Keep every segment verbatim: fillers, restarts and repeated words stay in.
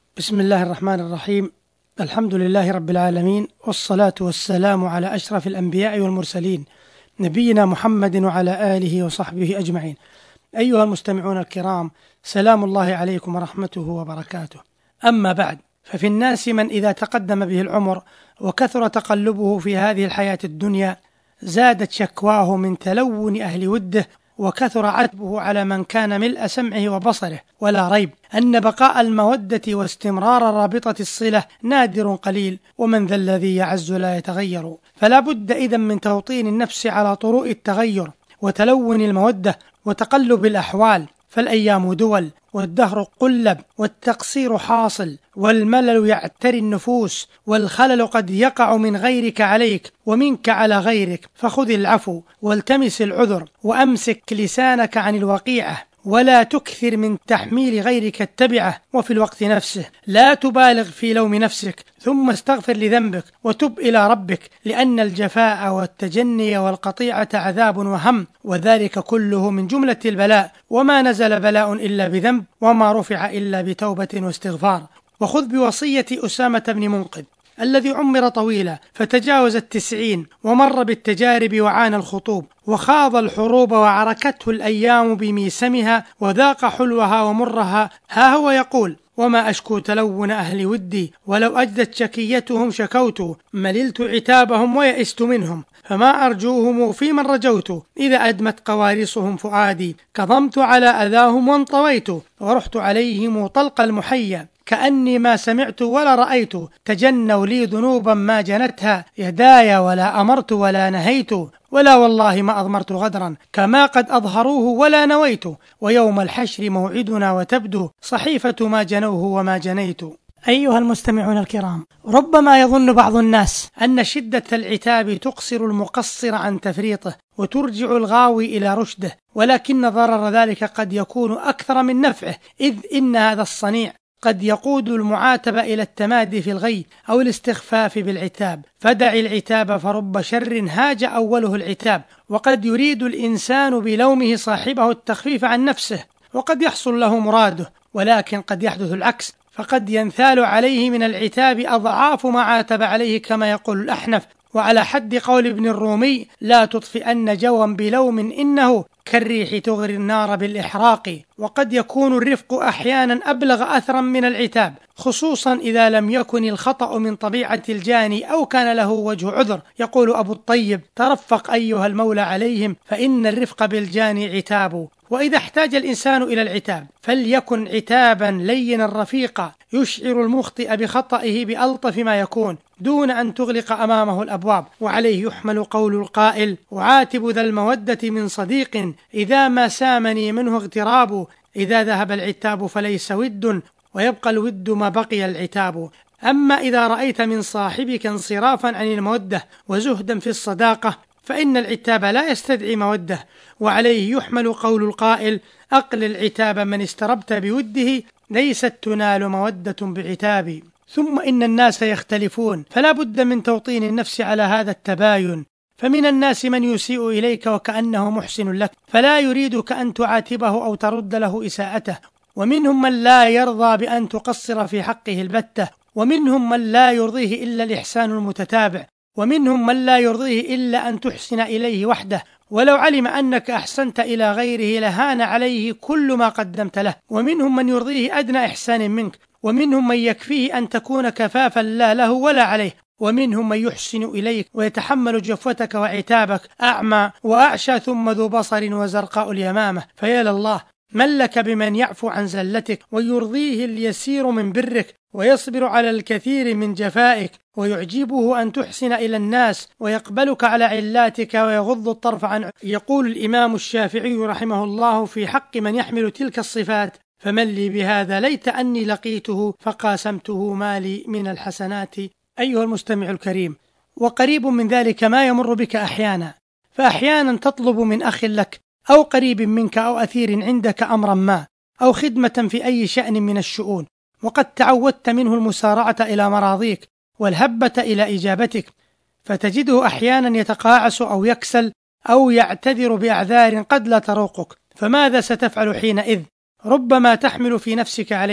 بسم الله الرحمن الرحيم. الحمد لله رب العالمين، والصلاة والسلام على أشرف الأنبياء والمرسلين، نبينا محمد وعلى آله وصحبه أجمعين. أيها المستمعون الكرام، سلام الله عليكم ورحمته وبركاته. أما بعد، ففي الناس من إذا تقدم به العمر وكثر تقلبه في هذه الحياة الدنيا زادت شكواه من تلون أهل وده، وكثر عتبه على من كان ملء سمعه وبصره. ولا ريب أن بقاء المودة واستمرار رابطة الصلة نادر قليل، ومن ذا الذي يعز لا يتغير. فلا بد إذن من توطين النفس على طروء التغير وتلون المودة وتقلب الأحوال، فالأيام دول، والدهر قلب، والتقصير حاصل، والملل يعتري النفوس، والخلل قد يقع من غيرك عليك ومنك على غيرك، فخذ العفو والتمس العذر، وأمسك لسانك عن الوقيعة، ولا تكثر من تحميل غيرك التبعة. وفي الوقت نفسه لا تبالغ في لوم نفسك، ثم استغفر لذنبك وتب إلى ربك، لأن الجفاء والتجني والقطيعة عذاب وهم، وذلك كله من جملة البلاء. وما نزل بلاء إلا بذنب، وما رفع إلا بتوبة واستغفار. وخذ بوصية أسامة بن منقذ الذي عمر طويلا فتجاوز التسعين، ومر بالتجارب وعانى الخطوب، وخاض الحروب وعركته الأيام بميسمها، وذاق حلوها ومرها. ها هو يقول: وما أشكو تلون أهل ودي، ولو أجدت شكيتهم شكوت، مللت عتابهم ويئست منهم، فما أرجوهم في من رجوت، إذا أدمت قوارصهم فؤادي، كظمت على أذاهم وانطويت، ورحت عليهم طلق المحيا، كأني ما سمعت ولا رأيت، تجنوا لي ذنوبا ما جنتها يداي، ولا أمرت ولا نهيت، ولا والله ما أضمرت غدرا كما قد أظهروه ولا نويت، ويوم الحشر موعدنا وتبدو صحيفة ما جنوه وما جنيت. أيها المستمعون الكرام، ربما يظن بعض الناس أن شدة العتاب تقصر المقصر عن تفريطه وترجع الغاوي إلى رشده، ولكن ضرر ذلك قد يكون أكثر من نفعه، إذ إن هذا الصنيع قد يقود المعاتب إلى التمادي في الغي أو الاستخفاف بالعتاب. فدع العتاب، فرب شر هاج أوله العتاب، وقد يريد الإنسان بلومه صاحبه التخفيف عن نفسه، وقد يحصل له مراده، ولكن قد يحدث العكس، فقد ينثال عليه من العتاب أضعاف ما عاتب عليه، كما يقول الأحنف. وعلى حد قول ابن الرومي: لا تطفئن جوا بلوم، إنه كالريح تغري النار بالإحراق. وقد يكون الرفق أحيانا أبلغ أثرا من العتاب، خصوصا إذا لم يكن الخطأ من طبيعة الجاني أو كان له وجه عذر. يقول أبو الطيب: ترفق أيها المولى عليهم، فإن الرفق بالجاني عتاب. وإذا احتاج الإنسان إلى العتاب فليكن عتابا لينا رفيقا، يشعر المخطئ بخطئه بألطف ما يكون، دون أن تغلق أمامه الأبواب. وعليه يحمل قول القائل: أعاتب ذا المودة من صديق، إذا ما سامني منه اغتراب، إذا ذهب العتاب فليس ود، ويبقى الود ما بقي العتاب. أما إذا رأيت من صاحبك انصرافا عن المودة وزهدا في الصداقة، فإن العتاب لا يستدعي مودة. وعليه يحمل قول القائل: أقل العتاب من استربت بوده، ليست تنال مودة بعتاب. ثم إن الناس يختلفون، فلا بد من توطين النفس على هذا التباين. فمن الناس من يسيء إليك وكأنه محسن لك، فلا يريدك أن تعاتبه أو ترد له إساءته، ومنهم من لا يرضى بأن تقصر في حقه البتة، ومنهم من لا يرضيه إلا الإحسان المتتابع، ومنهم من لا يرضيه إلا أن تحسن إليه وحده، ولو علم أنك أحسنت إلى غيره لهان عليه كل ما قدمت له. ومنهم من يرضيه أدنى إحسان منك، ومنهم من يكفيه أن تكون كفافا لا له ولا عليه، ومنهم من يحسن إليك ويتحمل جفوتك وعتابك، أعمى وأعشى ثم ذو بصر وزرقاء اليمامة. فيا لله، من لك بمن يعفو عن زلتك ويرضيه اليسير من برك، ويصبر على الكثير من جفائك، ويعجبه أن تحسن إلى الناس، ويقبلك على علاتك ويغض الطرف عنه. يقول الإمام الشافعي رحمه الله في حق من يحمل تلك الصفات: فمن لي بهذا ليت أني لقيته، فقاسمته مالي من الحسنات. أيها المستمع الكريم، وقريب من ذلك ما يمر بك أحيانا، فأحيانا تطلب من أخ لك أو قريب منك أو أثير عندك أمرا ما أو خدمة في أي شأن من الشؤون، وقد تعودت منه المسارعة إلى مراضيك والهبة إلى إجابتك، فتجده أحيانا يتقاعس أو يكسل أو يعتذر بأعذار قد لا تروقك. فماذا ستفعل حينئذ؟ ربما تحمل في نفسك عليه،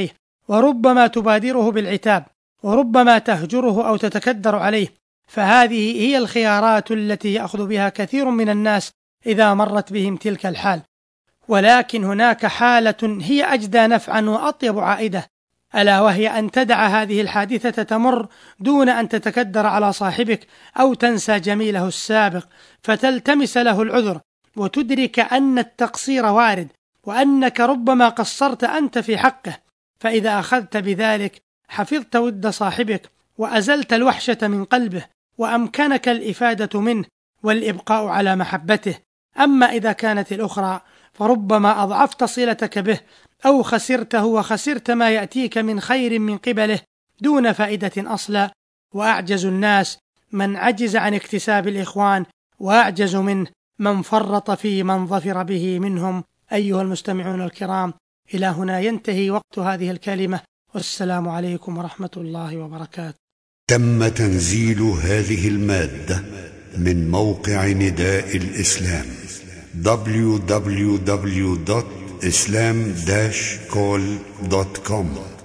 وربما تبادره بالعتاب، وربما تهجره أو تتكدر عليه، فهذه هي الخيارات التي يأخذ بها كثير من الناس إذا مرت بهم تلك الحال. ولكن هناك حالة هي أجدى نفعا وأطيب عائدة، ألا وهي أن تدع هذه الحادثة تمر دون أن تتكدر على صاحبك أو تنسى جميله السابق، فتلتمس له العذر وتدرك أن التقصير وارد، وأنك ربما قصرت أنت في حقه. فإذا أخذت بذلك حفظت ود صاحبك، وأزلت الوحشة من قلبه، وأمكنك الإفادة منه والإبقاء على محبته. أما إذا كانت الأخرى فربما أضعفت صلتك به، أو خسرته وخسرت ما يأتيك من خير من قبله دون فائدة أصلا. وأعجز الناس من عجز عن اكتساب الإخوان، وأعجز منه من فرط في من ظفر به منهم. أيها المستمعون الكرام، إلى هنا ينتهي وقت هذه الكلمة، والسلام عليكم ورحمة الله وبركاته. تم تنزيل هذه المادة من موقع نداء الإسلام دبليو دبليو دبليو دوت إسلام داش كول دوت كوم.